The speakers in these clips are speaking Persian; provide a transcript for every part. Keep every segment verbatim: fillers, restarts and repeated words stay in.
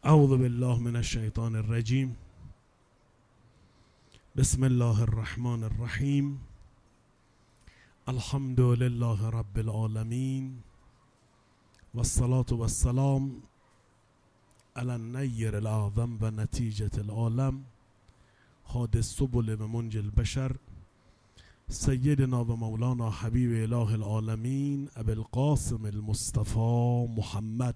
اعوذ بالله من الشیطان الرجیم. بسم الله الرحمن الرحیم. الحمد لله رب العالمین والصلاة والسلام على النیر الاعظم و نتیجة العالم هادي السبل و منجي البشر سيدنا و مولانا حبیب اله العالمین ابی القاسم المصطفى محمد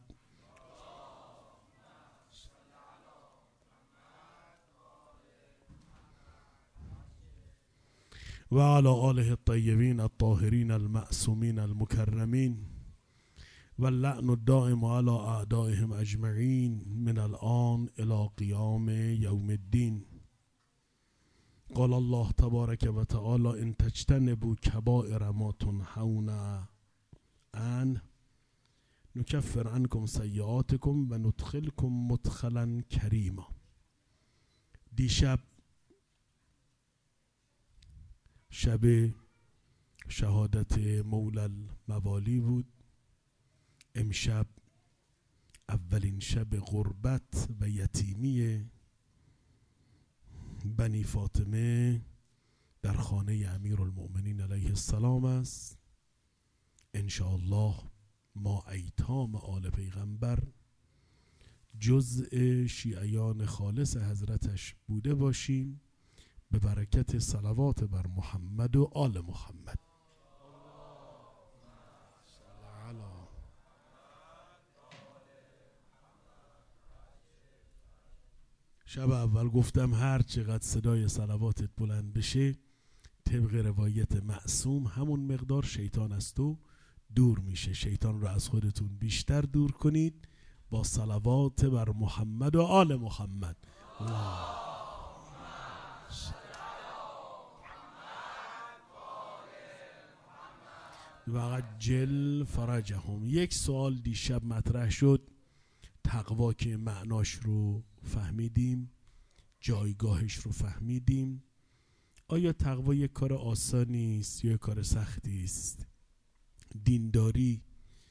و على آله الطيبين الطاهرين المعصومين المكرمين واللعن الدائم على أعدائهم أجمعين من الآن إلى قيام يوم الدين. قال الله تبارك وتعالى إن تجتنبوا كبائر ما تنهون عنه نكفر عنكم سيئاتكم و ندخلكم مدخلا كريما. دیشب شب شهادت مولا الموالی بود. امشب اولین شب غربت و یتیمی بنی فاطمه در خانه امیرالمؤمنین علیه السلام است. انشاءالله ما ایتام آل پیغمبر جزء شیعیان خالص حضرتش بوده باشیم به برکت صلوات بر محمد و آل محمد. شب اول گفتم هر چقدر صدای صلواتت بلند بشه طبق روایت معصوم همون مقدار شیطان از تو دور میشه. شیطان رو از خودتون بیشتر دور کنید با صلوات بر محمد و آل محمد. الله. و جل فرجهم. یک سوال دیشب مطرح شد، تقوا که معناش رو فهمیدیم، جایگاهش رو فهمیدیم. آیا تقوا یک کار آسانی است یا یک کار سختی است؟ دینداری،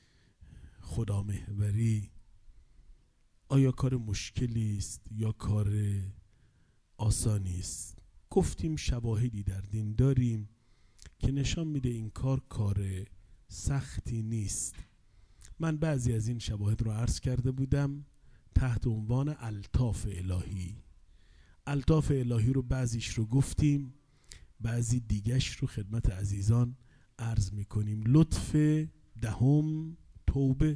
خدامحوری آیا کار مشکلی است یا کار آسانی است؟ گفتیم شواهدی در دین داریم که نشان میده این کار کار سختی نیست. من بعضی از این شواهد رو عرض کرده بودم تحت عنوان الطاف الهی. الطاف الهی رو بعضیش رو گفتیم، بعضی دیگش رو خدمت عزیزان عرض میکنیم. لطف دهم توبه.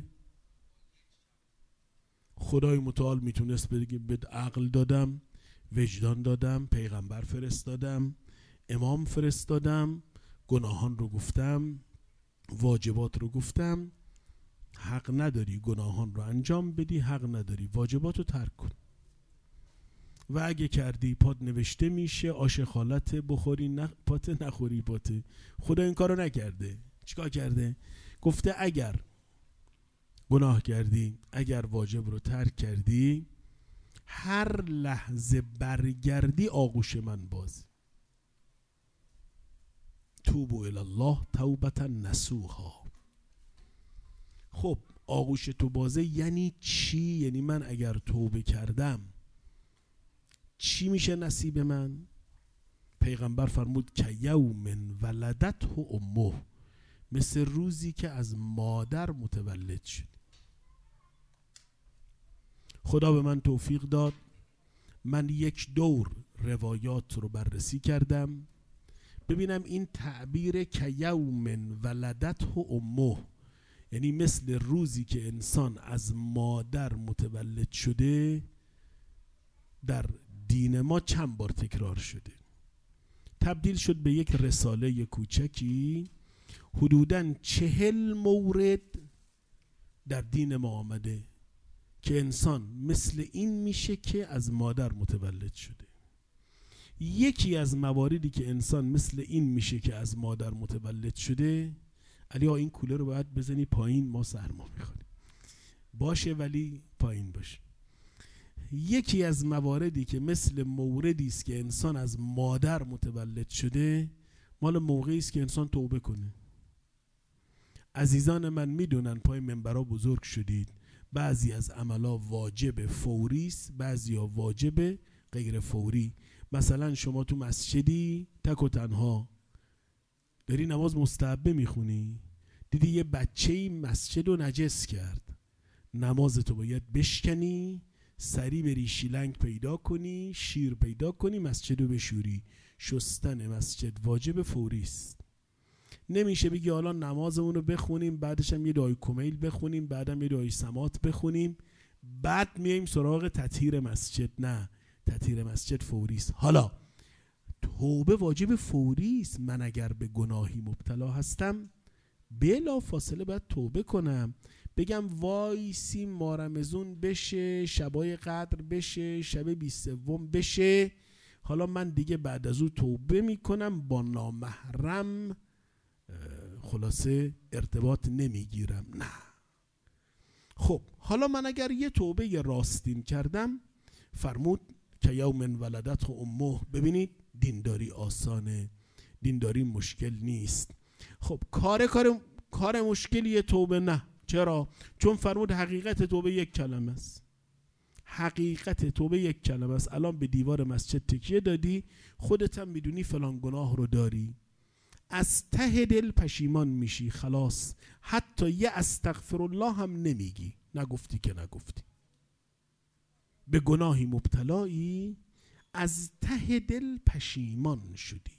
خدای متعال میتونست بگه بد عقل دادم، وجدان دادم، پیغمبر فرستادم، امام فرستادم، گناهان رو گفتم، واجبات رو گفتم. حق نداری گناهان رو انجام بدی، حق نداری واجبات رو ترک کن. و اگه کردی پات نوشته میشه آش خالت بخوری نه پات نخوری پاته. خدا این کارو نکرده. چیکار کرده؟ گفته اگر گناه کردی، اگر واجب رو ترک کردی، هر لحظه برگردی آغوش من باز. توبوا الی الله توبة نصوحا. خب آغوش تو بازه یعنی چی؟ یعنی من اگر توبه کردم چی میشه نصیب من؟ پیغمبر فرمود که یوم ولدته امه، مثل روزی که از مادر متولد شد. خدا به من توفیق داد، من یک دور روایات رو بررسی کردم ببینم این تعبیر که یوم ولدته امه یعنی مثل روزی که انسان از مادر متولد شده در دین ما چند بار تکرار شده. تبدیل شد به یک رساله کوچکی. حدوداً چهل مورد در دین ما آمده که انسان مثل این میشه که از مادر متولد شده. یکی از مواردی که انسان مثل این میشه که از مادر متولد شده، علی ها این کوله رو باید بزنی پایین، ما سرما میخوریم. باشه ولی پایین باشه. یکی از مواردی که مثل موردی است که انسان از مادر متولد شده، مال موقعی است که انسان توبه کنه. عزیزان من میدونن پای منبرها بزرگ شدید، بعضی از عملا واجب فوری است، بعضی ها واجب غیر فوری. مثلا شما تو مسجدی تک و تنها داری نماز مستحبه میخونی، دیدی یه بچه‌ای مسجد رو نجس کرد، نمازتو باید بشکنی، سری بری شیلنگ پیدا کنی، شیر پیدا کنی، مسجد رو بشوری. شستن مسجد واجب فوری است. نمیشه بگی حالا نمازمون رو بخونیم، بعدش هم یه دعای کمیل بخونیم، بعدم یه دعای سمات بخونیم، بعد میایم سراغ تطهیر مسجد. نه، تطهیر مسجد فوری است. حالا توبه واجب فوری است. من اگر به گناهی مبتلا هستم بلا فاصله باید توبه کنم. بگم وایسی مارمزون بشه، شبای قدر بشه، شب بیست سوم بشه، حالا من دیگه بعد از او توبه میکنم، با نامحرم خلاصه ارتباط نمیگیرم. نه. خب حالا من اگر یه توبه ی راستین کردم، فرمود که یوم ولدته امه. ببینید دینداری آسانه، دینداری مشکل نیست. خب کار کار کار مشکلیه توبه؟ نه. چرا؟ چون فرمود حقیقت توبه یک کلمه است. حقیقت توبه یک کلمه است. الان به دیوار مسجد تکیه دادی، خودت هم میدونی فلان گناه رو داری، از ته دل پشیمان میشی، خلاص حتی یه استغفر الله هم نمیگی. نگفتی که نگفتی. به گناهی مبتلایی، از ته دل پشیمان شدی،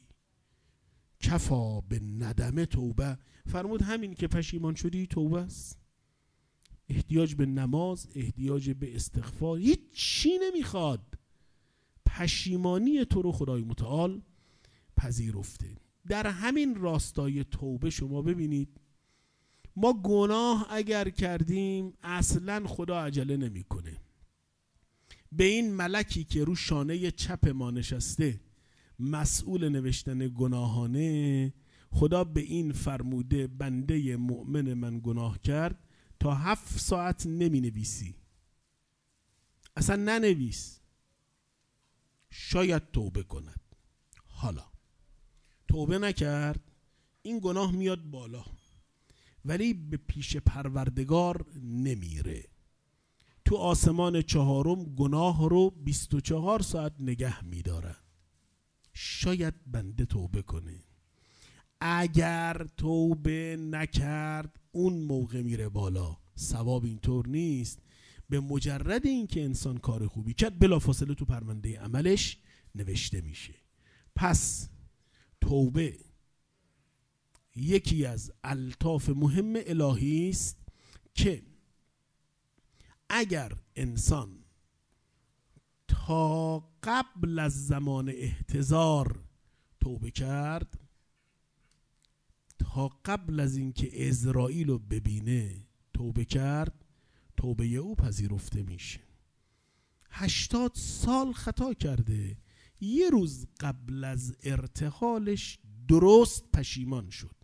کفا به ندمه توبه. فرمود همین که پشیمان شدی توبه است. احتیاج به نماز، احتیاج به استغفار، هیچ چی نمیخواد. پشیمانی تو رو خدای متعال پذیرفته. در همین راستای توبه شما ببینید، ما گناه اگر کردیم اصلا خدا عجله نمیکنه. به این ملکی که رو شانه چپ ما نشسته مسئول نوشتن گناهانه، خدا به این فرموده بنده مؤمن من گناه کرد، تا هفت ساعت نمی نویسی، اصلا ننویس، شاید توبه کند. حالا توبه نکرد، این گناه میاد بالا، ولی به پیش پروردگار نمیره. تو آسمان چهارم گناه رو بیست و چهار ساعت نگه میدارن. شاید بنده توبه کنه. اگر توبه نکرد اون موقع میره بالا. ثواب اینطور نیست. به مجرد این که انسان کار خوبی کرد بلافاصله تو پرونده عملش نوشته میشه. پس توبه یکی از الطاف مهم الهی است که اگر انسان تا قبل از زمان احتضار توبه کرد، تا قبل از اینکه عزرائیل رو ببینه توبه کرد، توبه او پذیرفته میشه. هشتاد سال خطا کرده، یه روز قبل از ارتحالش درست پشیمان شد.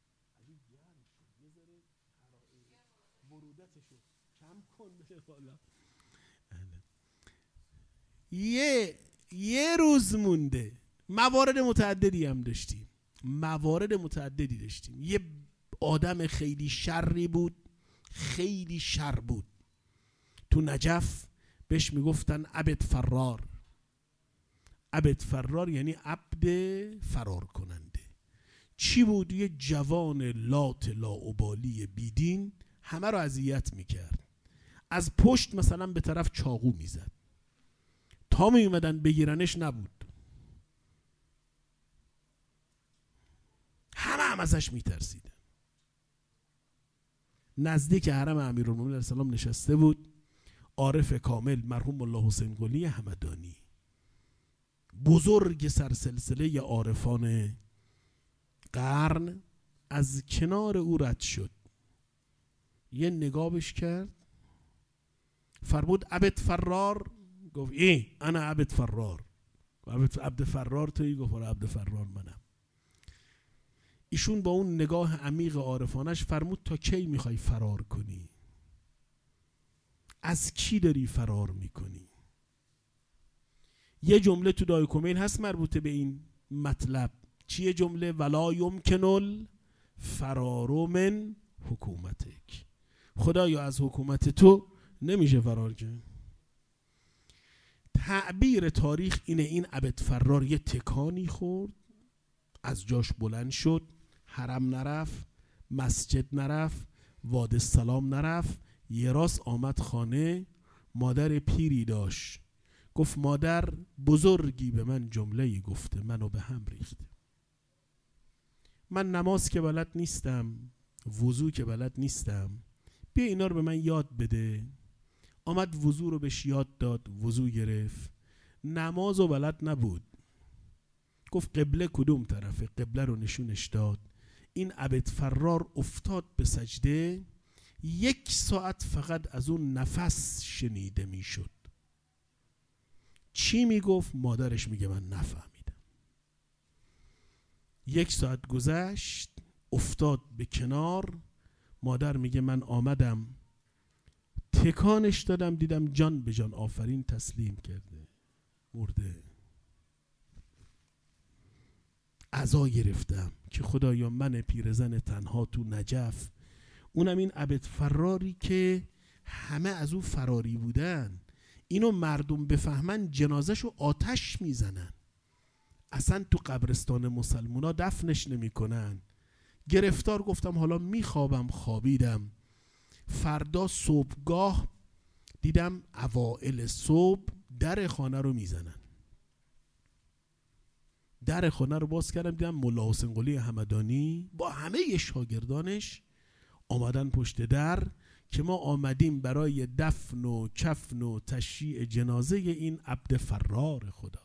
یه یه روز مونده. موارد متعددی هم داشتیم موارد متعددی داشتیم یه آدم خیلی شری بود، خیلی شر بود. تو نجف بهش میگفتن عبد فرار. عبد فرار یعنی عبد فرار کننده. چی بود؟ یه جوان لات لاابالی بیدین، همه رو اذیت میکرد. از پشت مثلا به طرف چاقو میزد، تا می اومدن بگیرنش نبود، همه هم ازش میترسیدن. نزدیک حرم امیرالمومنین علیه السلام نشسته بود عارف کامل مرحوم ملا حسین قلی همدانی، بزرگ سرسلسله عارفان قرن. از کنار او رد شد، یه نگاهش کرد، فرمود عبد فرار. گفت ای انا عبد فرار. عبد فرار تویی؟ گفت عبد فرار منم. ایشون با اون نگاه عمیق عارفانش فرمود تا کی میخوای فرار کنی؟ از کی داری فرار میکنی؟ یه جمله تو دعای کمیل هست مربوطه به این مطلب. چیه جمله؟ ولا یمکن الفرار من حکومتک. خدایا از حکومت تو نمیشه فرار کرد. تعبیر تاریخ اینه این عبد فرار یه تکانی خورد، از جاش بلند شد، حرم نرفت، مسجد نرفت، واد سلام نرفت، یه راست آمد خانه. مادر پیری داشت، گفت مادر بزرگی به من جمله‌ای گفته، منو به هم ریخته. من نماز که بلد نیستم، وضو که بلد نیستم، بیا اینا رو به من یاد بده. آمد وضو رو بهش یاد داد، وضو گرفت. نماز رو بلد نبود، گفت قبله کدوم طرفه، قبله رو نشونش داد. این عبد فرار افتاد به سجده، یک ساعت فقط از اون نفس شنیده میشد. چی میگفت؟ مادرش میگه من نفهمیدم. یک ساعت گذشت، افتاد به کنار. مادر میگه من آمدم تکانش دادم، دیدم جان به جان آفرین تسلیم کرده، مرده. عزا گرفتم که خدایا من پیرزن تنها تو نجف، اونم این عبد فراری که همه از او فراری بودن، اینو مردم بفهمن جنازهشو آتش میزنن، اصلا تو قبرستان مسلمونا دفنش نمی کنن. گرفتار گفتم حالا میخوابم، خوابیدم. فردا صبحگاه دیدم اوائل صبح در خانه رو میزنن. در خانه رو باز کردم، دیدم ملا حسین قلی همدانی با همه شاگردانش آمدن پشت در که ما آمدیم برای دفن و کفن و تشییع جنازه این عبد فرار خدا.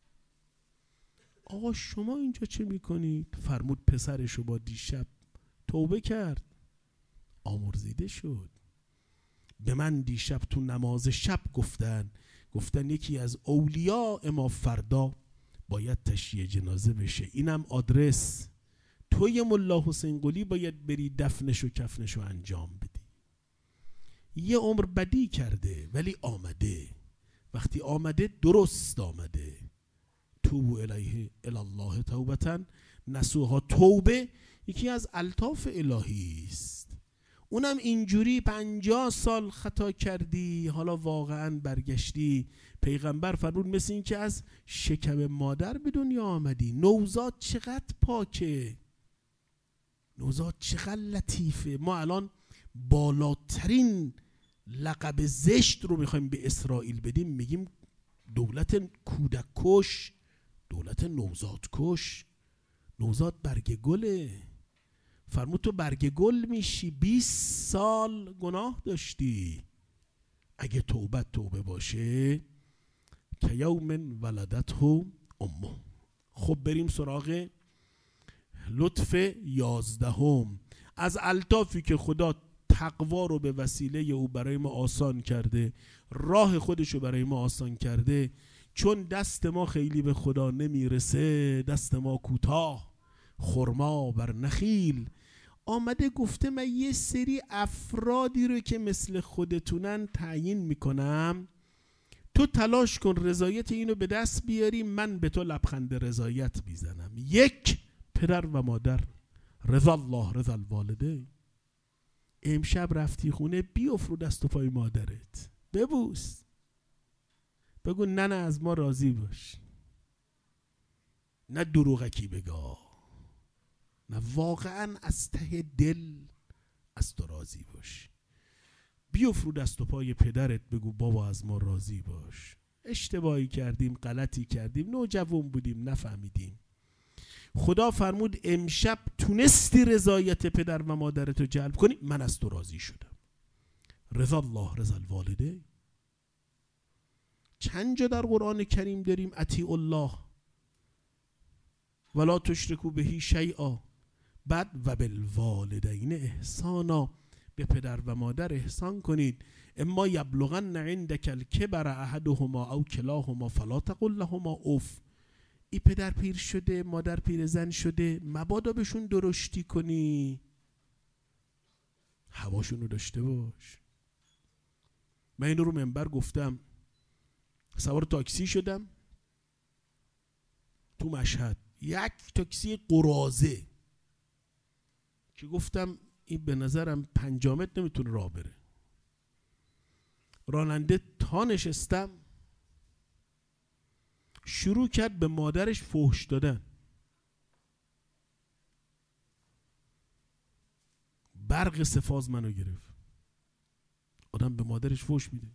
آقا شما اینجا چه میکنید؟ فرمود پسرشو با دیشب توبه کرد، آمرزیده شد. به من دیشب تو نماز شب گفتن گفتن یکی از اولیاء ما فردا باید تشییع جنازه بشه، اینم آدرس، توی ملا حسین قلی باید بری دفنش و کفنش رو انجام بدی. یه عمر بدی کرده ولی آمده، وقتی آمده درست آمده. توبو الیه الی الله توبتن نصوحا. توبه یکی از الطاف الهی است، اونم اینجوری پنجاه سال خطا کردی حالا واقعا برگشتی. پیغمبر فرمود مثل این که از شکم مادر به دنیا آمدی. نوزاد چقدر پاکه، نوزاد چقدر لطیفه. ما الان بالاترین لقب زشت رو میخوایم به اسرائیل بدیم، میگیم دولت کودک کش، دولت نوزاد کش. نوزاد برگ گله. فرمود تو برگ گل میشی، بیست سال گناه داشتی. اگه توبت توبه باشه که یوم ولدته امه. خب بریم سراغ لطف یازدهم. از الطافی که خدا تقوا رو به وسیله او برای ما آسان کرده، راه خودش رو برای ما آسان کرده، چون دست ما خیلی به خدا نمیرسه، دست ما کوتاه، خرما بر نخیل، آمده گفته من یه سری افرادی رو که مثل خودتونن تعیین میکنم، تو تلاش کن رضایت اینو به دست بیاری، من به تو لبخند رضایت بیزنم. یک، پدر و مادر، رضا الله رضا الوالده. امشب رفتی خونه بیفرو دست و پای مادرت، ببوس، بگو ننه از ما راضی باش، نه دروغکی بگا، نه واقعا از ته دل از تو راضی باش. بیفرو دست و پای پدرت، بگو بابا از ما راضی باش، اشتباهی کردیم، غلطی کردیم، نوجوان بودیم، نفهمیدیم. خدا فرمود امشب تونستی رضایت پدر و مادرتو جلب کنی، من از تو راضی شدم. رضا الله رضا الوالده. چند جا در قرآن کریم داریم اطیعوا الله ولا تشرکوا به شیئا، بعد و بالوالدین احسانا، به پدر و مادر احسان کنید. اما یبلغن عندک الکبر احدهما او کلاهما فلا تقل لهما اف. ای پدر پیر شده، مادر پیر زن شده، مبادا بهشون درشتی کنی، هواشونو داشته باش. من اینو رو منبر گفتم، سوار تاکسی شدم تو مشهد، یک تاکسی قرازه که گفتم این به نظرم پنجاه متر نمیتونه راه بره. راننده تا نشستم شروع کرد به مادرش فحش دادن. برق سفاز منو گرفت. آدم به مادرش فحش میده.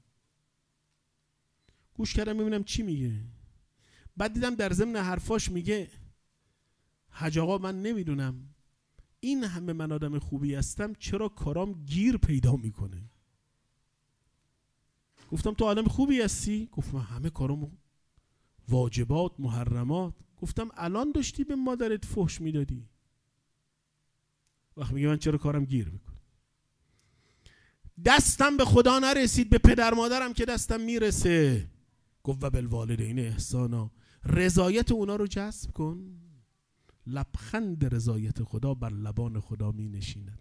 گوش کردم ببینم چی میگه. بعد دیدم در ضمن حرفاش میگه حاج آقا من نمیدونم این همه من آدم خوبی هستم چرا کارام گیر پیدا میکنه. گفتم تو آدم خوبی هستی؟ گفت من همه کارامو واجبات محرمات. گفتم الان داشتی به مادرت فحش میدادی. وقت میگه من چرا کارم گیر میکنه. دستم به خدا نرسید، به پدر مادرم که دستم میرسه. گفت و بالوالدین احسانا، رضایت اونا رو جذب کن. لبخند رضایت خدا بر لبان خدا می نشیند.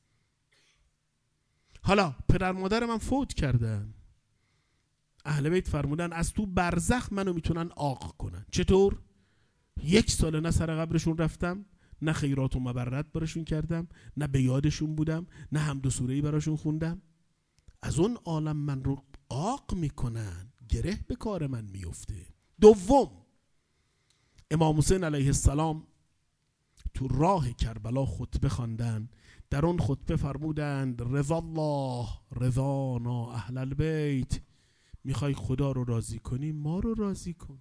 حالا پدر مادر من فوت کردن، اهل بیت فرمودن از تو برزخ منو میتونن عاق کنن. چطور؟ یک سال نه سر قبرشون رفتم، نه خیرات و مبرت براشون کردم، نه به یادشون بودم، نه حمد و سوره‌ای براشون خوندم. از اون عالم من رو عاق میکنن، گره به کار من میفته. دوم، امام حسین علیه السلام تو راه کربلا خطبه خواندن. در اون خطبه فرمودند رضا الله رضانا اهل البیت، میخوای خدا رو راضی کنی ما رو راضی کن.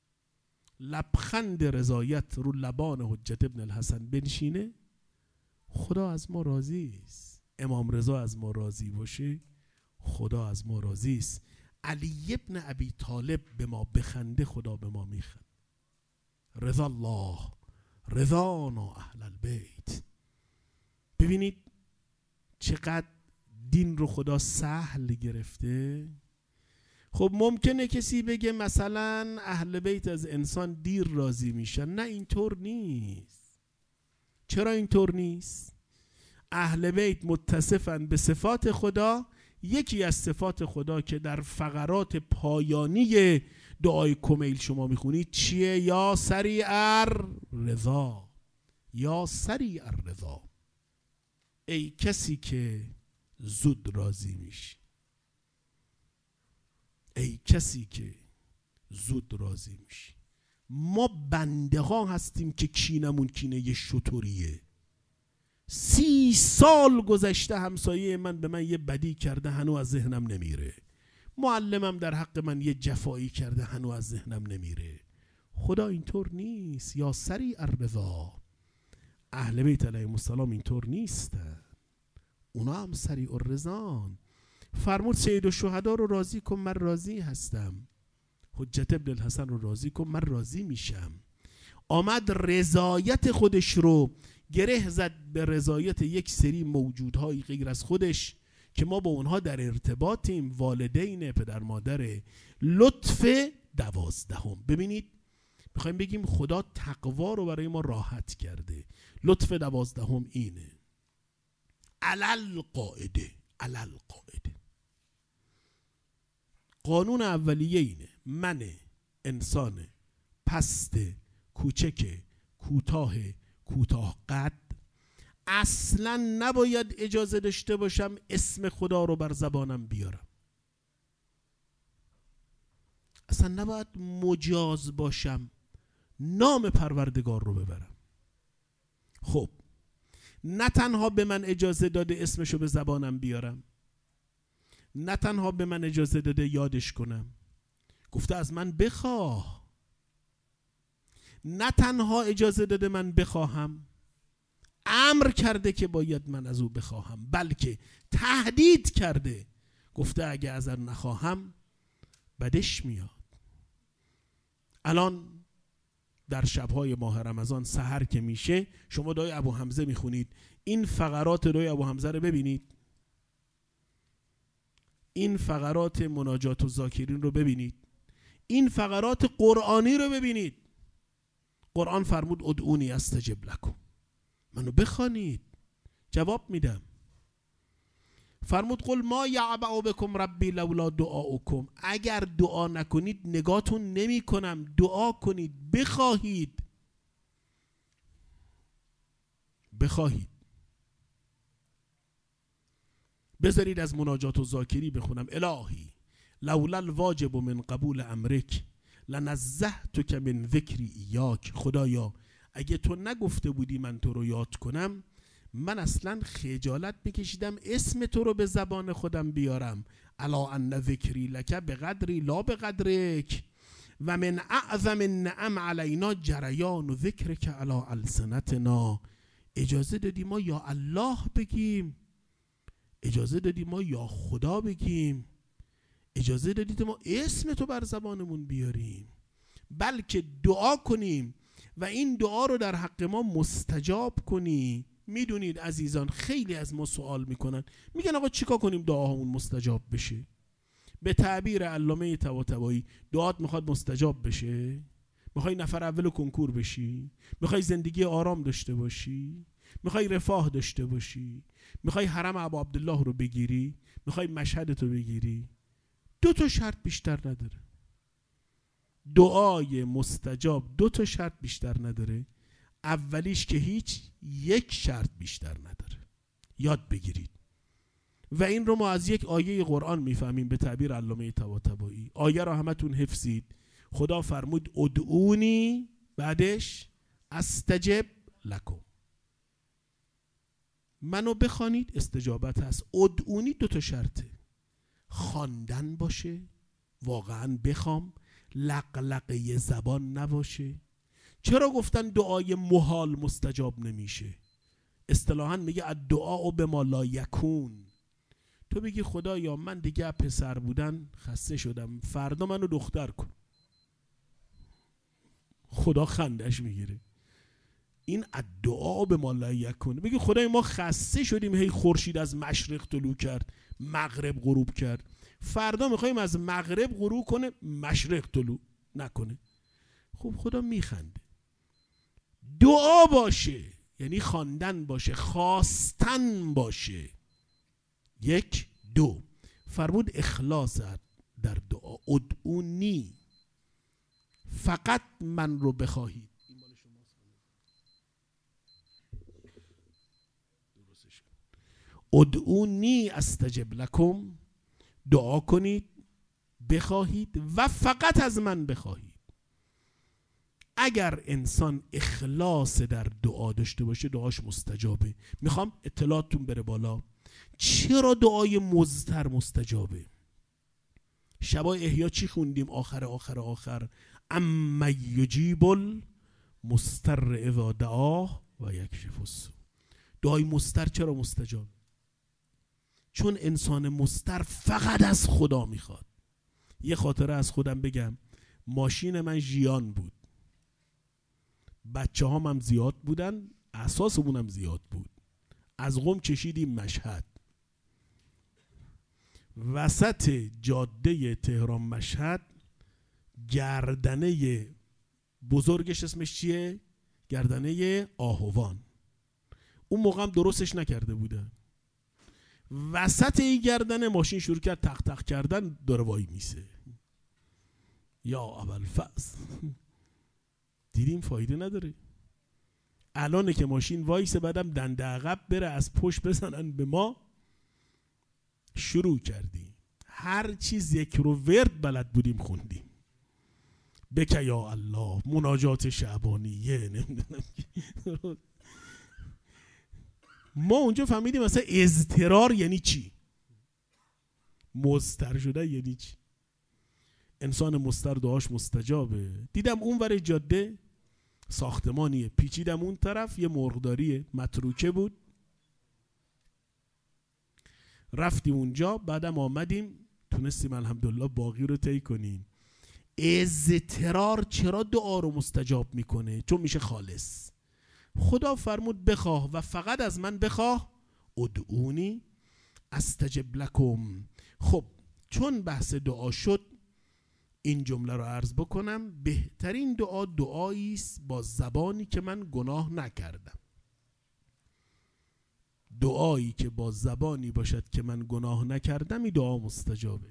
لبخند رضایت رو لبان حجت ابن الحسن بنشینه، خدا از ما راضی است. امام رضا از ما راضی باشه، خدا از ما راضی است. علی ابن ابی طالب به ما بخنده، خدا به ما میخند. رضا الله رضانا اهل البیت. ببینید چقدر دین رو خدا سهل گرفته. خب ممکنه کسی بگه مثلا اهل بیت از انسان دیر راضی میشن. نه اینطور نیست. چرا اینطور نیست؟ اهل بیت متصفن به صفات خدا. یکی از صفات خدا که در فقرات پایانی دعای کمیل شما میخونید چیه؟ یا سریع الرضا، یا سریع الرضا، ای کسی که زود راضی میشی، ای کسی که زود راضی میشی. ما بنده ها هستیم که کینمون کینه یه شطوریه. سی سال گذشته همسایه من به من یه بدی کرده هنوز از ذهنم نمیره. معلمم در حق من یه جفایی کرده هنوز از ذهنم نمیره. خدا اینطور نیست. یا سریع الرضا. اهل بیت علیهم السلام اینطور نیستن. اونا هم سریع الرضان. فرمود سید الشهدا رو راضی کن من راضی هستم، حجت ابن الحسن رو راضی کن من راضی میشم. آمد رضایت خودش رو گره زد به رضایت یک سری موجودهای غیر از خودش که ما با اونها در ارتباطیم. والدین، پدر مادر. لطف دوازدهم. ببینید میخوایم بگیم خدا تقوا رو برای ما راحت کرده. لطف دوازدهم اینه علل قاعده. علل قاعده قانون اولیه اینه: من انسان پست، کوچک، کوتاه، کوتاه قد اصلا نباید اجازه داشته باشم اسم خدا رو بر زبانم بیارم. اصلا نباید مجاز باشم نام پروردگار رو ببرم. خب نه تنها به من اجازه داده اسمشو به زبانم بیارم، نه تنها به من اجازه داده یادش کنم، گفته از من بخواه. نه تنها اجازه داده من بخواهم، امر کرده که باید من از او بخواهم، بلکه تهدید کرده، گفته اگه از آن نخواهم بدش میاد. الان در شبهای ماه رمضان سحر که میشه شما دعای ابو حمزه میخونید. این فقرات دعای ابو حمزه رو ببینید، این فقرات مناجات و ذاکرین رو ببینید، این فقرات قرآنی رو ببینید. قرآن فرمود ادعونی استجب لکم، منو بخوانید جواب میدم. فرمود قل ما یعبأ بکم ربی لولا دعاؤکم، اگر دعا نکنید نگاتون نمی کنم. دعا کنید، بخواهید بخواهید بذارید از مناجات و ذاکری بخونم. الهی لولا الواجب من قبول امرک لنزهتک من ذکری ایاک. خدایا اگه تو نگفته بودی من تو رو یاد کنم، من اصلا خجالت میکشیدم اسم تو رو به زبان خودم بیارم. الا ان ذکری لک بقدری لا بقدرک و من اعظم النعم علینا جریان ذکرک علی السنتنا. اجازه دادی ما یا الله بگیم، اجازه دادی ما یا خدا بگیم، اجازه دادی ما اسم تو بر زبانمون بیاریم، بلکه دعا کنیم و این دعا رو در حق ما مستجاب کنی. میدونید عزیزان خیلی از ما سوال میکنن، میگن آقا چیکار کنیم دعاهامون مستجاب بشه؟ به تعبیر علامه طباطبایی دعات میخواد مستجاب بشه؟ میخوای نفر اول کنکور بشی؟ میخوای زندگی آرام داشته باشی؟ میخوای رفاه داشته باشی؟ میخوای حرم ابا عبدالله رو بگیری؟ میخوای مشهد رو بگیری؟ دو تا شرط بیشتر نداره. دعای مستجاب دو تا شرط بیشتر نداره. اولیش که هیچ، یک شرط بیشتر نداره. یاد بگیرید. و این رو ما از یک آیه قرآن میفهمیم به تعبیر علامه طباطبایی. آیه را همتون حفظید. خدا فرمود ادعونی، بعدش استجب لکم. منو بخوانید استجابت هست. ادعونی دو تا شرطه، خواندن باشه، واقعا بخوام، لقلقه زبان نباشه. چرا گفتن دعای محال مستجاب نمیشه؟ اصطلاحاً میگه الدعاء بما لا یکون. تو بگی خدایا من دیگه پسر بودن خسته شدم، فردا منو دختر کن، خدا خندش میگیره. این الدعاء بما لا یکون. میگه خدای ما خسته شدیم هی خورشید از مشرق طلوع کرد مغرب غروب کرد، فردا میخوایم از مغرب غروب کنه مشرق طلوع نکنه. خب خدا میخنده. دعا باشه یعنی خواندن باشه، خواستن باشه. یک. دو، فرمود اخلاص در دعا. ادعونی، فقط من رو بخواهید. ادعونی استجب لکم، دعا کنید، بخواهید و فقط از من بخواهید. اگر انسان اخلاص در دعا داشته باشه دعاش مستجابه. میخوام اطلاعاتتون بره بالا. چرا دعای مضطر مستجابه؟ شبای احیا چی خوندیم آخر آخر آخر؟ اما یجیب المضطر اذا دعاه و یکشف السوء. دعای مضطر چرا مستجاب؟ چون انسان مضطر فقط از خدا میخواد. یه خاطره از خودم بگم. ماشین من ژیان بود، بچه هم, هم زیاد بودن، اساسمون هم زیاد بود. از قم کشیدیم مشهد. وسط جاده تهران مشهد گردنه بزرگش اسمش چیه؟ گردنه آهوان. اون موقع هم درستش نکرده بودن. وسط این گردنه ماشین شروع کرد تق تق کردن، داره وای میسه. یا ابوالفضل. دیدیم فایده نداره. الانه که ماشین وایسه بعدم دنده عقب بره از پشت بزنن به ما. شروع کردیم هر چی ذکر و ورد بلد بودیم خوندیم. بک یا الله، مناجات شعبانیه، نمیدونم. ما اونجا فهمیدیم مثلا اضطرار یعنی چی، مضطر شده یعنی چی. انسان مضطر دعاش مستجابه. دیدم اون ور جاده ساختمانیه، پیچیدم اون طرف یه مرغداری متروکه بود، رفتیم اونجا، بعدم آمدیم تونستیم الحمدلله باقی رو طی کنیم. اضطرار چرا دعا رو مستجاب میکنه؟ چون میشه خالص. خدا فرمود بخواه و فقط از من بخواه. ادعونی استجب لکم. خب چون بحث دعا شد این جمله رو عرض بکنم. بهترین دعا دعایی است با زبانی که من گناه نکردم. دعایی که با زبانی باشد که من گناه نکردم این دعا مستجابه.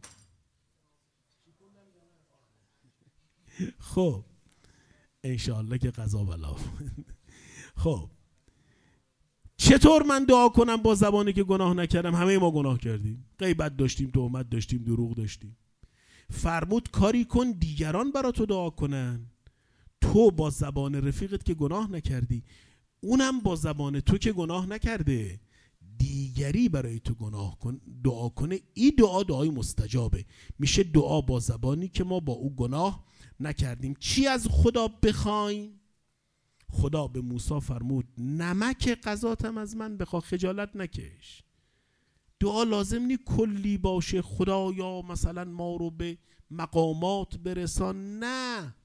خب انشاءالله که قضا بلا. خب چه چطور من دعا کنم با زبانی که گناه نکردم؟ همه ما گناه کردیم، غیبت داشتیم، تهمت داشتیم، دروغ داشتیم. فرمود کاری کن دیگران برا تو دعا کنن، تو با زبان رفیقت که گناه نکردی، اونم با زبان تو که گناه نکرده، دیگری برای تو گناه کن دعا کنه، این دعا دعای مستجابه. میشه دعا با زبانی که ما با او گناه نکردیم. چی از خدا بخوایم؟ خدا به موسی فرمود نمک غذاتم از من بخوا، خجالت نکش. دعا لازم نی کلی باشه، خدایا مثلا ما رو به مقامات برسان، نه،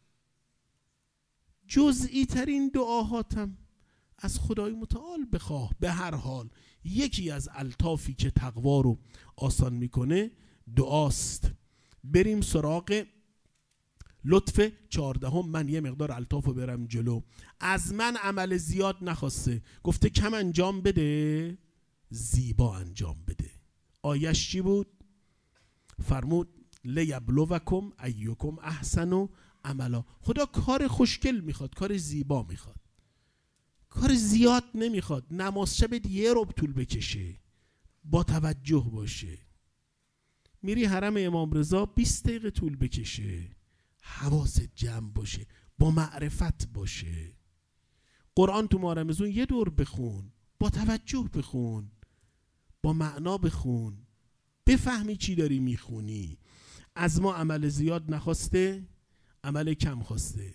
جزئی ترین دعاهاتم از خدای متعال بخواه. به هر حال یکی از الطافی که تقوا رو آسان میکنه دعاست. بریم سراغ لطف چهاردهم. من یه مقدار الطاف رو برم جلو. از من عمل زیاد نخواسته، گفته کم انجام بده، زیبا انجام بده. آیش چی بود؟ فرمود لیبلوکم ایکم احسن عملا. خدا کار خوشگل میخواد، کار زیبا میخواد، کار زیاد نمیخواد. نماز شب یه ربع طول بکشه، با توجه باشه. میری حرم امام رضا بیست دقیقه طول بکشه، حواست جمع باشه، با معرفت باشه. قرآن تو ماه رمضان یه دور بخون، با توجه بخون، با معنا بخون، بفهمی چی داری میخونی. از ما عمل زیاد نخواسته، عمل کم خواسته.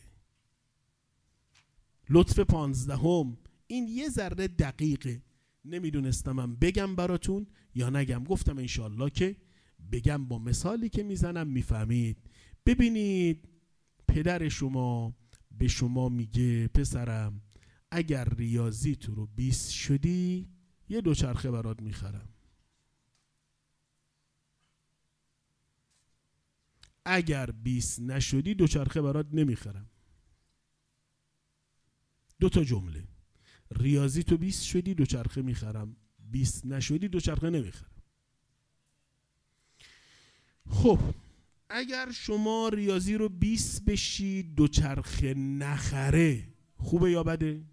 لطف پانزدهم، این یه ذره دقیقه، نمیدونستمم بگم براتون یا نگم، گفتم انشالله که بگم، با مثالی که میزنم میفهمید. ببینید پدر شما به شما میگه پسرم اگر ریاضی تو رو بیست شدی یه دوچرخه برات میخرم، اگر بیست نشدی دوچرخه برات نمیخرم. دو تا جمله، ریاضی تو بیست شدی دوچرخه میخرم، بیست نشدی دوچرخه نمیخرم. خب اگر شما ریاضی رو بیست بشی دوچرخه نخره، خوبه یا بده؟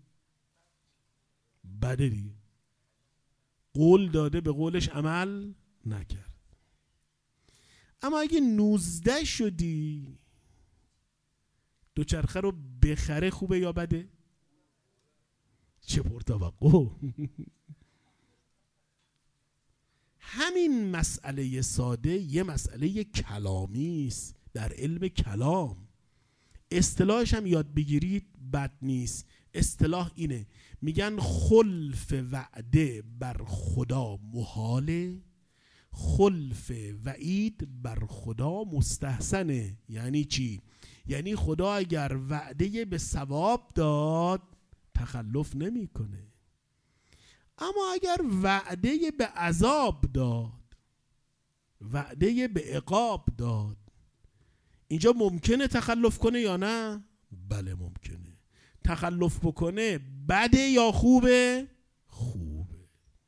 بده دیگه، قول داده به قولش عمل نکرد. اما اگه نوزده شدی دوچرخه رو بخره، خوبه یا بده؟ چه پرتوقع. همین مسئله ساده یه مسئله کلامی است در علم کلام. اصطلاحش هم یاد بگیرید بد نیست. اصطلاح اینه، میگن خلف وعده بر خدا محاله، خلف وعید بر خدا مستحسنه. یعنی چی؟ یعنی خدا اگر وعده به ثواب داد تخلف نمیکنه، اما اگر وعده به عذاب داد، وعده به عقاب داد، اینجا ممکنه تخلف کنه یا نه؟ بله ممکنه. تخلف بکنه بده یا خوبه؟ خوبه.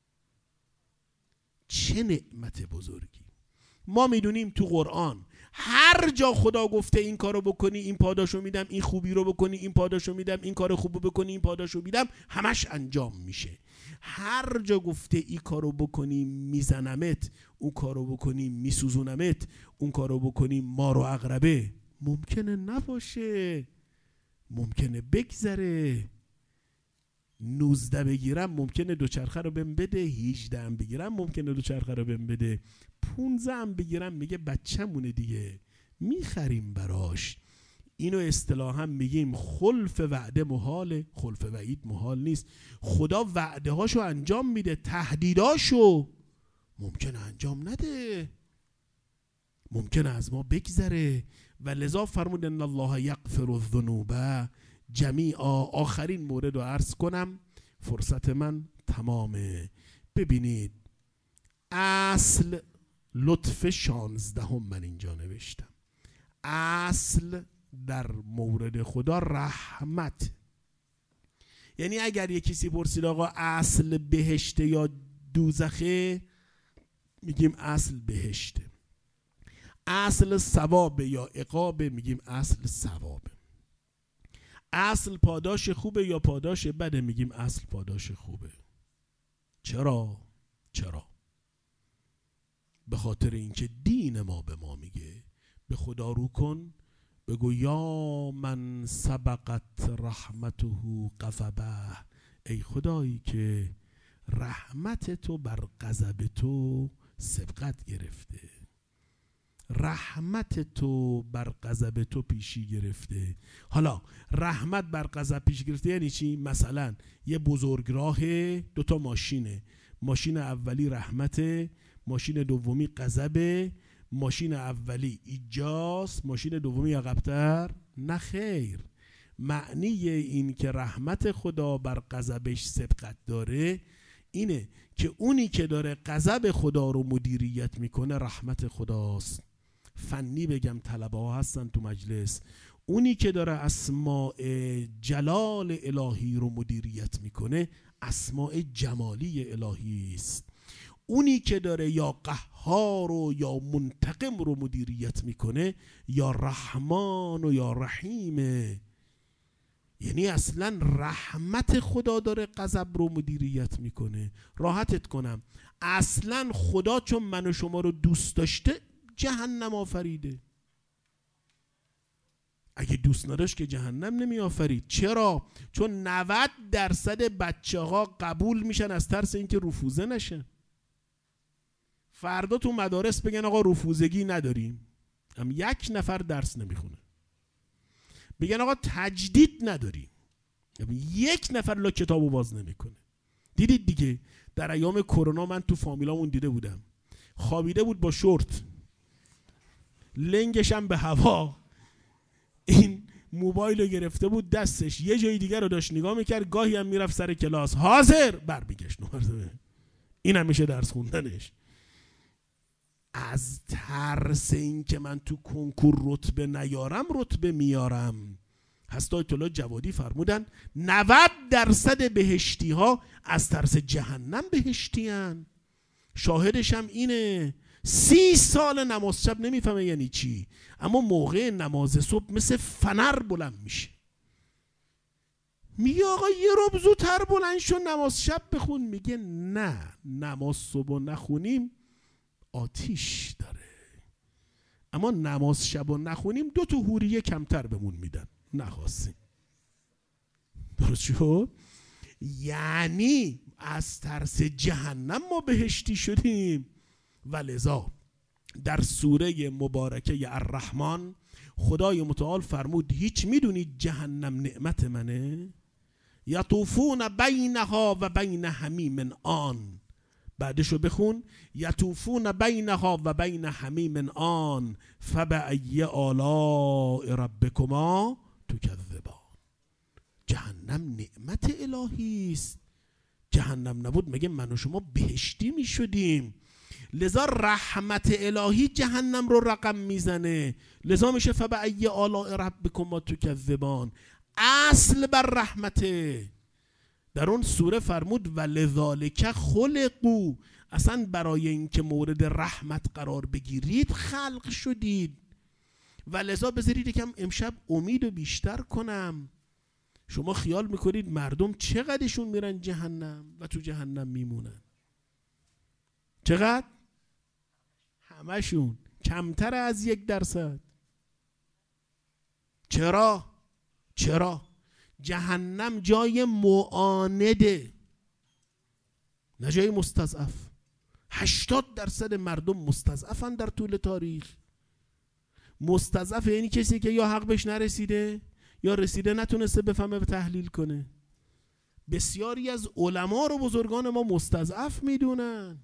چه نعمت بزرگی. ما میدونیم تو قرآن هر جا خدا گفته این کارو بکنی این پاداشو میدم، این خوبی رو بکنی این پاداشو میدم، این کار خوبو بکنی این پاداشو میدم، همش انجام میشه. هر جا گفته این کارو بکنی میزنمت، اون کارو بکنی میسوزونمت، اون کارو بکنی مار و عقربه، ممکنه نباشه، ممکنه بگذره. نوزده بگیرم ممکنه دوچرخه رو بهم بده، هیجده هم بگیرم ممکنه دوچرخه رو بهم بده، پونزده هم بگیرم میگه بچه‌مونه دیگه میخریم براش. اینو اصطلاحا میگیم خلف وعده محاله، خلف وعید محال نیست. خدا وعده هاشو انجام میده، تهدیداشو ممکنه انجام نده، ممکنه از ما بگذره. و لذا فرمود ان الله یغفر الذنوب جمیعا. آخرین مورد رو عرض کنم، فرصت من تمامه. ببینید اصل لطف شانزدهم من اینجا نوشتم، اصل در مورد خدا رحمت. یعنی اگر یک کسی پرسید آقا اصل بهشته یا دوزخه، میگیم اصل بهشته. اصل ثوابه یا عقابه، میگیم اصل ثوابه. اصل پاداش خوبه یا پاداش بده، میگیم اصل پاداش خوبه. چرا؟ چرا؟ به خاطر اینکه دین ما به ما میگه به خدا رو کن، بگو یا من سبقت رحمته غضبه، ای خدایی که رحمت تو بر غضب تو سبقت گرفته، رحمت تو بر غضب تو پیشی گرفته. حالا رحمت بر غضب پیش گرفته یعنی چی؟ مثلا یه بزرگراه دوتا ماشینه، ماشین اولی رحمته، ماشین دومی غضبه، ماشین اولی ایجاست، ماشین دومی عقب‌تر نه خیر. معنی این که رحمت خدا بر غضبش سبقت داره اینه که اونی که داره غضب خدا رو مدیریت میکنه رحمت خداست. فنی بگم طلبه ها هستن تو مجلس، اونی که داره اسماء جلال الهی رو مدیریت میکنه اسماء جمالی الهی است. اونی که داره یا قهار و یا منتقم رو مدیریت میکنه یا رحمان و یا رحیمه. یعنی اصلا رحمت خدا داره غضب رو مدیریت میکنه. راحتت کنم اصلا خدا چون من و شما رو دوست داشته جهنم آفریده. اگه دوست نداشت که جهنم نمی آفرید. چرا؟ چون نود درصد بچه ها قبول میشن از ترس اینکه رفوزه نشن. فردا تو مدارس بگن آقا رفوزگی نداریم، هم یک نفر درس نمیخونه. بگن آقا تجدید نداریم، یک نفر لا کتابو باز نمیکنه. دیدید دیگه در ایام کرونا من تو فامیلامون دیده بودم، خوابیده بود با شورت، لنگش هم به هوا، این موبایل رو گرفته بود دستش، یه جای دیگر رو داشت نگاه میکرد، گاهی هم میرفت سر کلاس حاضر بر میگشت. این هم میشه درس خوندنش. از ترس این که من تو کنکور رتبه نیارم رتبه میارم. هست آیت الله جوادی فرمودن نود درصد بهشتی ها از ترس جهنم بهشتی هن. شاهدش هم اینه سی سال نماز شب نمیفهمه یعنی چی، اما موقع نماز صبح مثل فنر بلند میشه. میگه آقا یه رب زودتر بلند شو نماز شب بخون. میگه نه، نماز صبح نخونیم آتیش داره، اما نماز شب و نخونیم دو تا حوریه کمتر بهمون میدن نخواستیم. درست شد؟ یعنی از ترس جهنم ما بهشتی شدیم. ولذا در سوره مبارکه الرحمن خدای متعال فرمود هیچ میدونید جهنم نعمت منه؟ یطوفون بینها و بین حمیم آن. بعدشو بخون یطوفون بینها و بین حمیم آن فبأی آلاء ربکما تکذبان. جهنم نعمت الهی است. جهنم نبود مگه من و شما بهشتی می شدیم؟ لذا رحمت الهی جهنم رو رقم میزنه. لذا میشه فبأی آلاء ربکما تکذبان. اصل بر رحمته. در اون سوره فرمود ولذالک خلقو، اصلا برای اینکه مورد رحمت قرار بگیرید خلق شدید. ولذا بذارید یکم امشب امید رو بیشتر کنم. شما خیال میکنید مردم چقدرشون میرن جهنم و تو جهنم میمونن؟ چقدر؟ همشون کمتر از یک درصد. چرا؟ چرا؟ جهنم جای معانده نه جای مستضعف. هشتاد درصد مردم مستضعفن در طول تاریخ. مستضعف یعنی کسی که یا حق بهش نرسیده یا رسیده نتونسته بفهمه و تحلیل کنه. بسیاری از علما رو بزرگان ما مستضعف میدونن.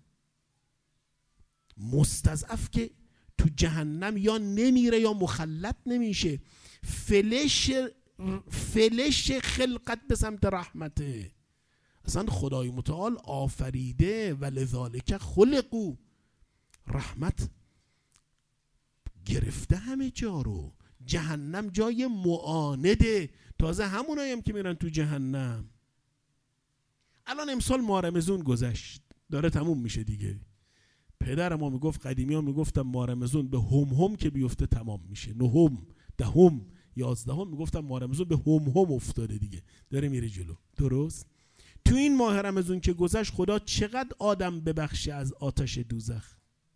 مستضعف که تو جهنم یا نمیره یا مخلد نمیشه. فلش فلش خلقت به سمت رحمته. اصلا خدای متعال آفریده ولذالک خلقو. رحمت گرفته همه جا رو. جهنم جای معانده. تازه همونایی هم که میرن تو جهنم. الان امسال ماه رمضان گذشت، داره تموم میشه دیگه. پدر ما میگفت، قدیمی ها میگفتم ماه رمضان به هم هم که بیفته تمام میشه. نهم، دهم، یازدهم میگفتم ماه رمضان به هم هم افتاده دیگه، داره میره جلو. درست؟ تو این ماه رمضان که گذشت خدا چقدر آدم ببخشه از آتش دوزخ؟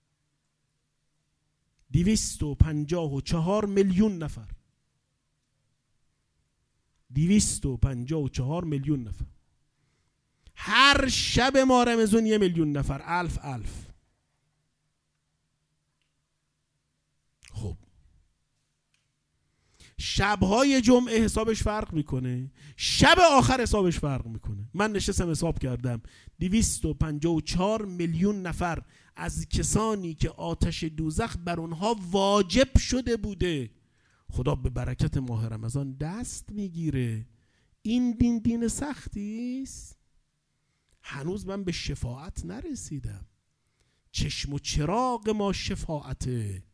دویست و پنجاه و چهار میلیون نفر. دویست و پنجاه و چهار میلیون نفر. هر شب ماه رمضان یه میلیون نفر. الف الف. خب شبهای جمعه حسابش فرق میکنه، شب آخر حسابش فرق میکنه. من نشستم حساب کردم دویست و پنجاه و چهار میلیون نفر از کسانی که آتش دوزخ بر اونها واجب شده بوده خدا به برکت ماه رمضان دست میگیره. این دین دین سختی است. هنوز من به شفاعت نرسیدم. چشم و چراغ ما شفاعته.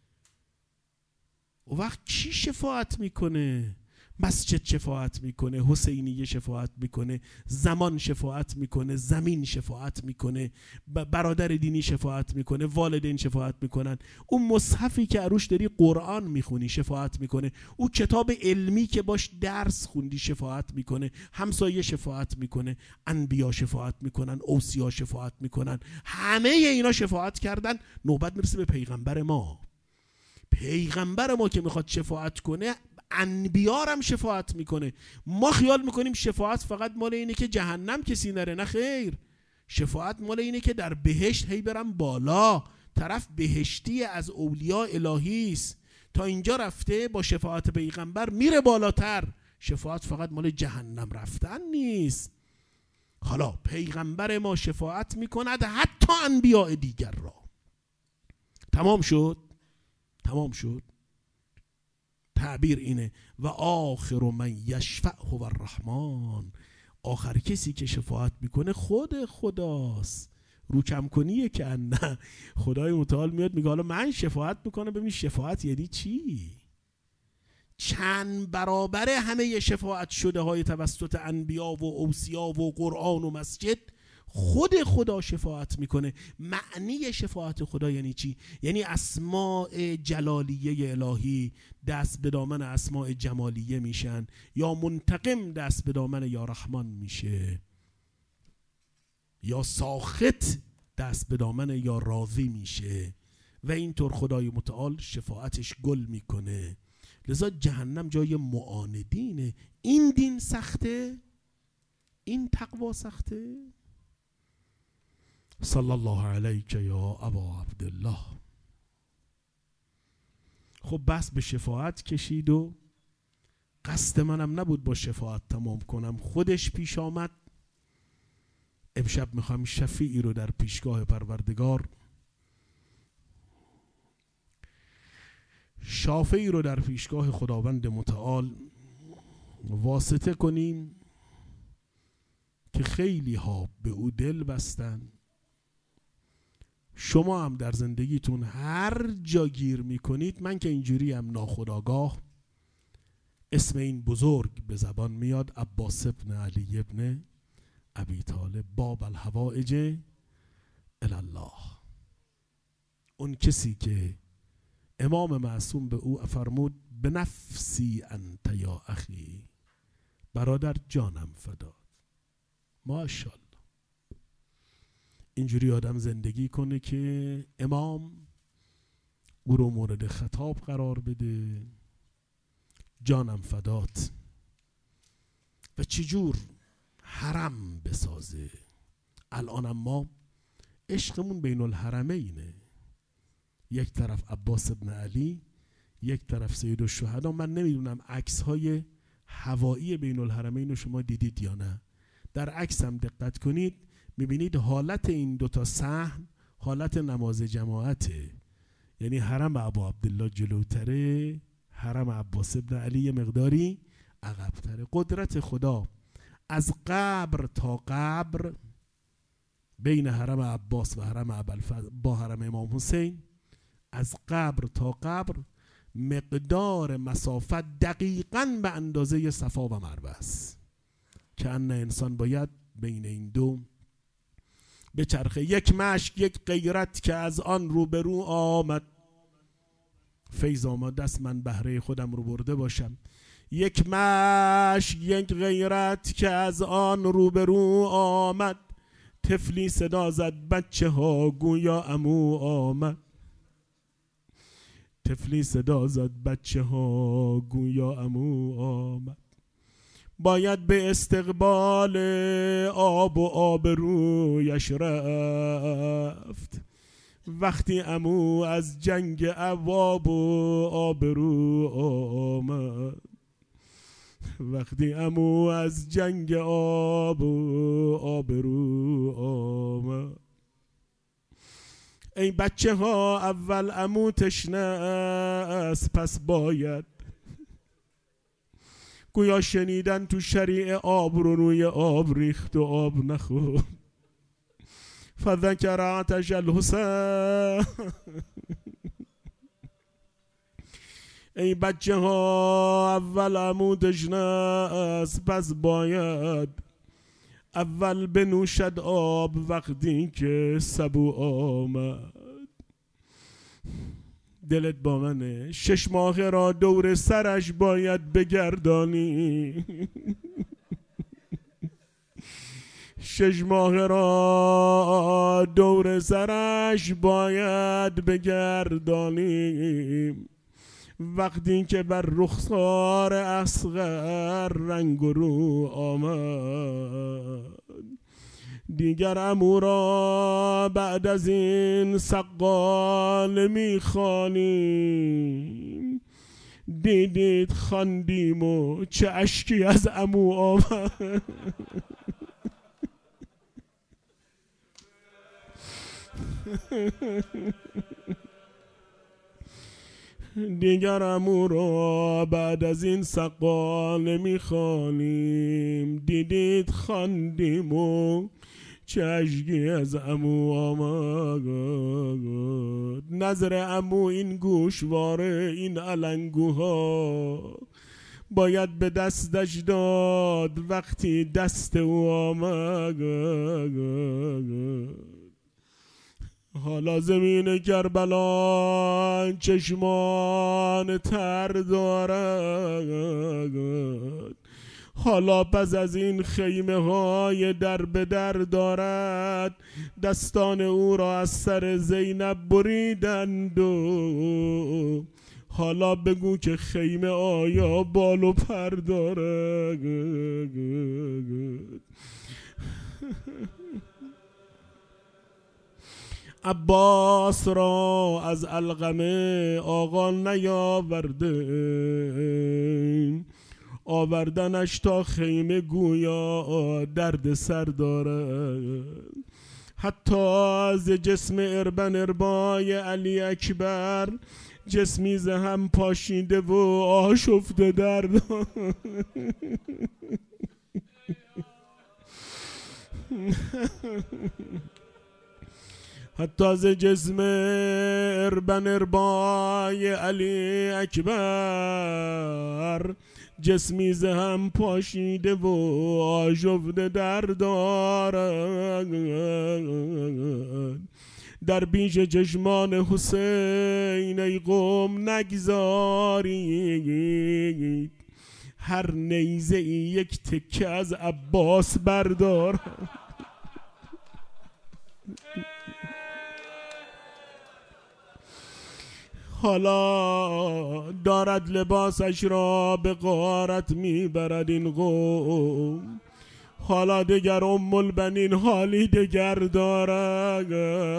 و وقت کی شفاعت میکنه؟ مسجد شفاعت میکنه، حسینیه شفاعت میکنه، زمان شفاعت میکنه، زمین شفاعت میکنه، برادر دینی شفاعت میکنه، والدین شفاعت میکنن، اون مصحفی که عروش داری قرآن میخونی شفاعت میکنه، اون کتاب علمی که باش درس خوندی شفاعت میکنه، همسایه شفاعت میکنه، انبیا شفاعت میکنن، اوصیا شفاعت میکنن. همه اینا شفاعت کردن. نوبت میرسه به پیغمبر ما. پیغمبر ما که میخواد شفاعت کنه انبیا هم شفاعت میکنه. ما خیال میکنیم شفاعت فقط مال اینه که جهنم کسی نره. نه خیر، شفاعت مال اینه که در بهشت هی برم بالا. طرف بهشتی از اولیاء الهی است، تا اینجا رفته با شفاعت پیغمبر میره بالاتر. شفاعت فقط مال جهنم رفتن نیست. حالا پیغمبر ما شفاعت میکند حتی انبیاء دیگر را. تمام شد؟ تمام شد. تعبیر اینه و آخر من یشفع هو الرحمن. آخر کسی که شفاعت میکنه خود خداست. رو کم کنیه که نه، خدای متعال میاد میگه حالا من شفاعت میکنم. ببین شفاعت یعنی چی؟ چند برابر همه شفاعت شده های توسط انبیا و اوصیا و قرآن و مسجد خود خدا شفاعت میکنه. معنی شفاعت خدا یعنی چی؟ یعنی اسماء جلالیه الهی دست به دامن اسماء جمالیه میشن، یا منتقم دست به دامن یا رحمان میشه، یا ساخط دست به دامن یا راضی میشه و اینطور خدای متعال شفاعتش گل میکنه. لذا جهنم جای معاندینه. این دین سخته؟ این تقوا سخته؟ صلی الله علیک یا ابا عبدالله. خب بس به شفاعت کشید و قصد منم نبود با شفاعت تمام کنم، خودش پیش آمد. امشب میخوام شفیعی رو در پیشگاه پروردگار، شافعی رو در پیشگاه خداوند متعال واسطه کنیم که خیلی ها به او دل بستن. شما هم در زندگیتون هر جا گیر میکنید، من که اینجوری هم ناخودآگاه اسم این بزرگ به زبان میاد، عباس ابن علی ابن ابی طالب، باب الحوائج الالله. اون کسی که امام معصوم به او فرمود به نفسی انت یا اخی، برادر جانم فداد. ماشاءالله اینجوری آدم زندگی کنه که امام او رو مورد خطاب قرار بده، جانم فدات. و چجور حرم بسازه. الان ما عشقمون بین الحرمینه، یک طرف عباس ابن علی، یک طرف سید الشهدا. من نمیدونم عکس های هوایی بین الحرمین رو شما دیدید یا نه. در عکس هم دقت کنید میبینید حالت این دوتا صحن حالت نماز جماعته. یعنی حرم ابو عبدالله جلوتره، حرم عباس ابن علی مقداری عقبتره. قدرت خدا از قبر تا قبر بین حرم عباس و حرم ابوالفضل با حرم امام حسین، از قبر تا قبر مقدار مسافت دقیقاً به اندازه صفا و مروه است که ان انسان باید بین این دو به چرخه. یک مشک یک غیرت که از آن روبرو آمد، فیض آمد دست من بهره خودم رو برده باشم. یک مشک یک غیرت که از آن روبرو آمد، طفلی صدا زد بچه ها گویا عمو آمد. طفلی صدا زد بچه ها گویا عمو آمد. باید به استقبال آب و آبرویش رفت، وقتی عمو از جنگ عواب و آبرو آمد. وقتی عمو از جنگ آب و آبرو آمد. ای بچه ها اول عمو تشنه است پس باید، گویا شنیدن تو شریع آب رو روی آب ریخت و آب نخورد. فذکر عطش الحسین. ای بچه ها اول عمو تشنه است پس باید، اول بنوشد آب وقتی که سبو آمد. دلت با منه؟ شش ماه را دور سرش باید بگردانی. شش ماه را دور سرش باید بگردانی، وقتی که بر رخسار اصغر رنگ و رو آمد. دیگر عمو را بعد از این سقال میخوانیم، دیدید خواندیم و چه اشکی از عمو آمد. دیگر عمو را بعد از این سقال میخوانیم، دیدید خواندیم و چه اشکی از عمو آمد. نظر عمو این گوشواره این علنگوها باید به دستش داد وقتی دست او آمد. حالا زمین کربلا چشمان تر دارد، حالا پس از این خیمه های در به در دارد. دستان او را از سر زینب بریدند و حالا بگو که خیمه آیا بال و پر دارد. عباس را از علقمه آقا نیاورده، آوردنش تا خیمه گویا درد سر دارد. حتی از جسم اربن اربای علی اکبر جسمی ز هم پاشیده و آشفته درد. حتی از جسم اربن اربای علی اکبر جسمی ز هم پاشیده و آشفته در دارد. در پیش چشمان حسین ای قوم نگذارید، هر نیزه ای یک تکه از عباس بردار. حالا دارد لباسش را به غارت میبرد این قوم، حالا دگر ام البنین حالی دگر دارد.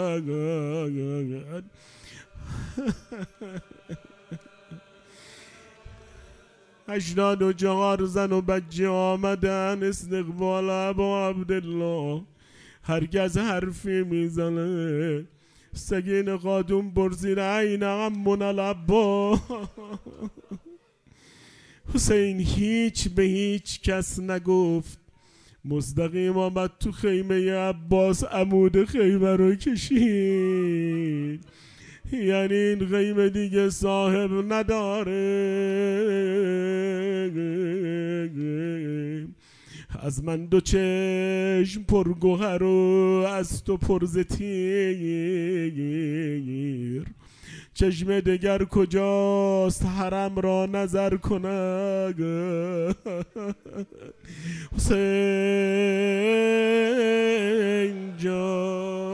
هشتاد و چهار زن و بچه آمدن استقبال ابا عبدالله، هرگز حرفی میزنه. سگین خاتون پرسید این عمون العباس. حسین هیچ به هیچ کس نگفت، مستقیم آمد تو خیمه عباس، عمود خیمه رو کشید. یعنی این خیمه دیگه صاحب نداره، از من دو چشم پرگوهر و از تو پرزتیر، چشم دگر کجاست حرم را نظر کند. حسین جان